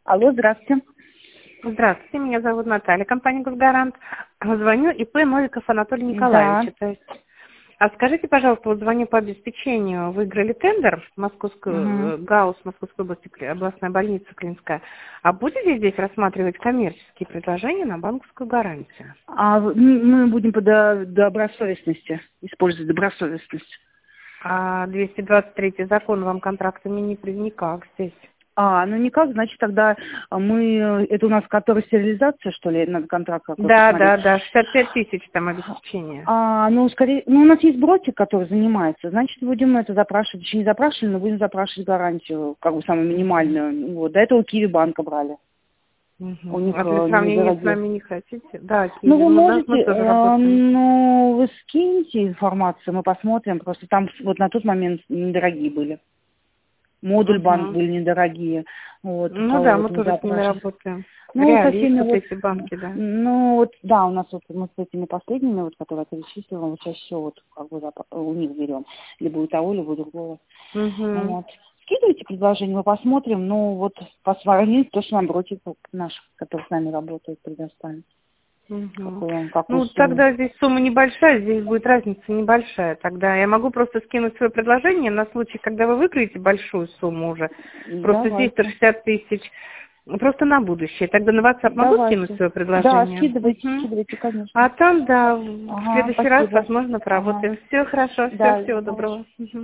Алло, здравствуйте. Здравствуйте, меня зовут Наталья, компания «Госгарант». Звоню ИП Новиков Анатолий Николаевич. Да. А скажите, пожалуйста, вот звоню по обеспечению. Выиграли тендер в Московскую, ГАУС Московской области, областная больница Клинская. А будете здесь рассматривать коммерческие предложения на банковскую гарантию? Мы будем по добросовестности, использовать добросовестность. А 223 закон вам контрактами никак здесь. Ну никак, значит, тогда это у нас который стерилизация, что ли, надо контракт какой-то Да, 65 тысяч там обеспечение. Скорее, у нас есть брокер, который занимается, значит, будем это запрашивать, еще не запрашивали, но будем запрашивать гарантию, как бы самую минимальную. Вот, до этого Киви банка брали. У них А для сравнения с нами не хотите? Да, Киви, вы можете, мы тоже работаем. вы скиньте информацию, мы посмотрим, просто там вот на тот момент недорогие были. Модуль банк были недорогие. Вот, да, мы тоже с ними работаем. Реалист, эти банки, да. У нас мы с этими последними, которые я перечислила, мы чаще всего у них берем. Либо у того, либо у другого. Вот. Скидывайте предложение, мы посмотрим. По сравнению то, что нам брокер наш, который с нами работает, предоставит. Тогда здесь сумма небольшая, здесь будет разница небольшая. Тогда я могу просто скинуть свое предложение на случай, когда вы выиграете большую сумму уже. Просто здесь 160 тысяч. Просто на будущее. Тогда на WhatsApp могу скинуть свое предложение? Да, скидывайте, конечно. А там, в следующий раз, возможно, поработаем. Все хорошо, всего доброго.